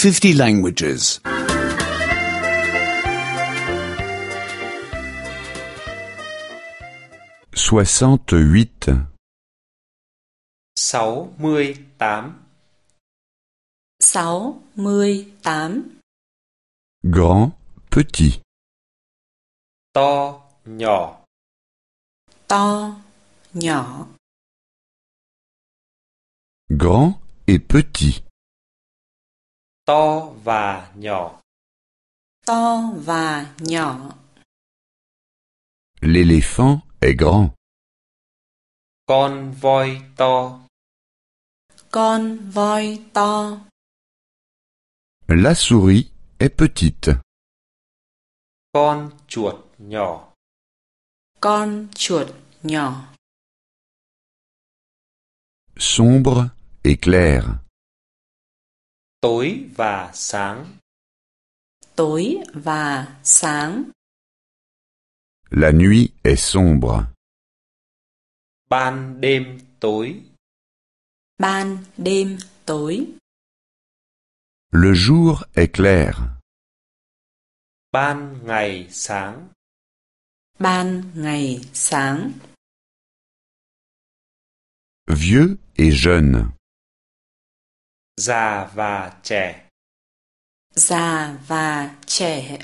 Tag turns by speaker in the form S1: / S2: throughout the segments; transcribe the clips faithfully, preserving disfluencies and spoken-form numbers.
S1: fifty languages.
S2: soixante-huit.
S3: sáu mươi tám.
S4: sáu mươi tám.
S2: Grand, petit.
S3: To, nhỏ.
S4: To, nhỏ.
S2: Grand et petit.
S3: To và nhỏ.
S4: To và nhỏ.
S2: L'éléphant est grand.
S3: Con voi to.
S4: Con voi to.
S2: La souris est petite.
S3: Con chuột nhỏ.
S4: Con chuột nhỏ.
S2: Sombre et clair.
S3: Tối và sáng.
S4: Tối và sáng.
S2: La nuit est sombre.
S3: Ban đêm tối.
S4: Ban đêm tối.
S2: Le jour est clair.
S3: Ban ngày sáng.
S4: Ban ngày sáng.
S2: Vieux et jeune.
S3: Già và trẻ.
S4: Già và trẻ.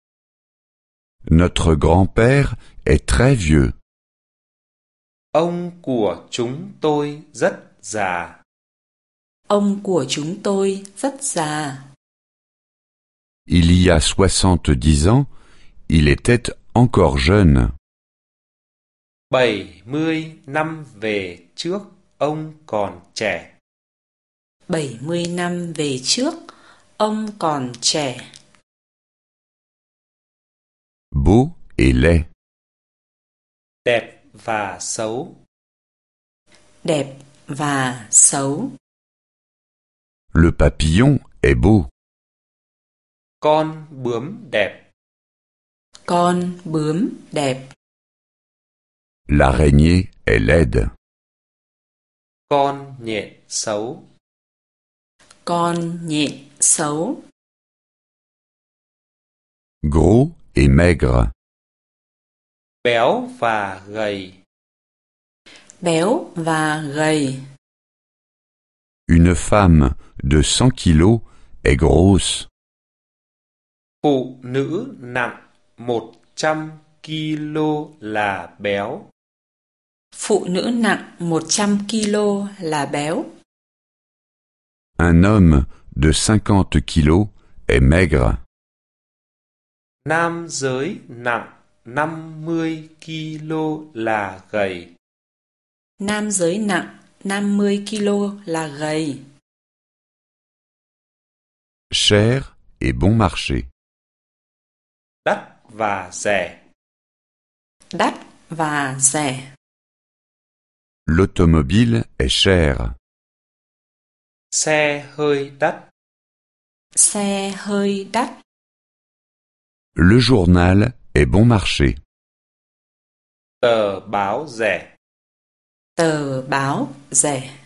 S2: Notre grand-père est très vieux.
S3: Ông của chúng tôi rất già.
S4: Ông của chúng tôi rất già.
S2: Il y a soixante-dix ans, il était encore jeune.
S3: Bảy mươi năm về trước, ông còn trẻ.
S4: Bảy mươi năm về trước, ông còn trẻ.
S2: Beau et laid.
S3: Đẹp và xấu.
S4: Đẹp và xấu.
S2: Le papillon est beau.
S3: Con bướm đẹp.
S4: Con bướm đẹp.
S2: L'araignée est laide.
S3: Con nhện xấu.
S4: Con nhện xấu.
S2: Gros et maigre.
S3: Béo và gầy.
S4: Béo và gầy.
S2: Une femme de cent kilos est grosse.
S3: Phụ nữ nặng một trăm ki lô là béo.
S4: Phụ nữ nặng một trăm ki lô là béo.
S2: Un homme de cinquante kilos est maigre.
S3: Nam giới nặng năm mươi ki lô là gầy.
S4: Nam giới nặng năm mươi ki lô là gầy.
S2: Cher et bon marché.
S3: Đắt và rẻ.
S4: Đắt và rẻ.
S2: L'automobile est cher.
S3: Xe hơi đắt.
S4: Xe hơi đắt.
S2: Le journal est bon marché.
S3: Tờ báo rẻ.
S4: Tờ báo rẻ.